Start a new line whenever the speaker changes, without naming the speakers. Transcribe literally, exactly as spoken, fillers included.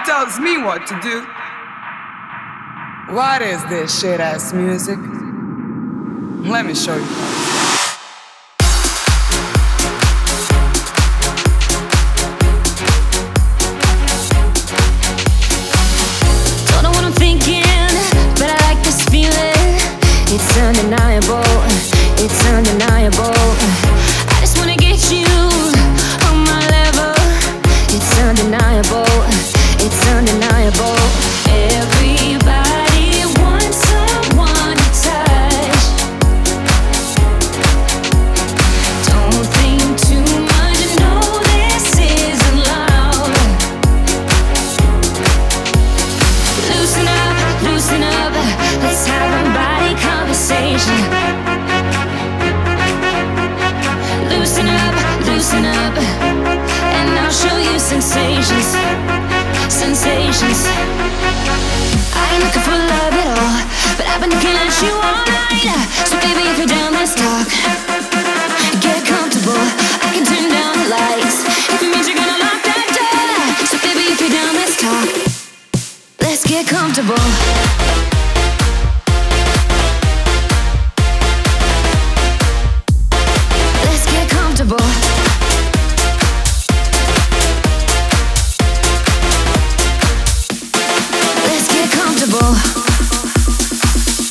tells me what to do. What is this shit-ass music? Let me show you.
Don't know what I'm thinking, but I like this feeling. It's undeniable, it's undeniable. I just wanna get you on my level. It's undeniable, it's undeniable. Everybody wants someone to touch. Don't think too much, no, this isn't loud. Loosen up, loosen up, let's have a body conversation. Loosen up, loosen up, and I'll show you sensations, sensations. I ain't looking for love at all, but I've been looking at you all night. So baby, if you're down, let's talk. Get comfortable, I can turn down the lights if it means you're gonna lock that door. So baby, if you're down, let's talk. Let's get comfortable.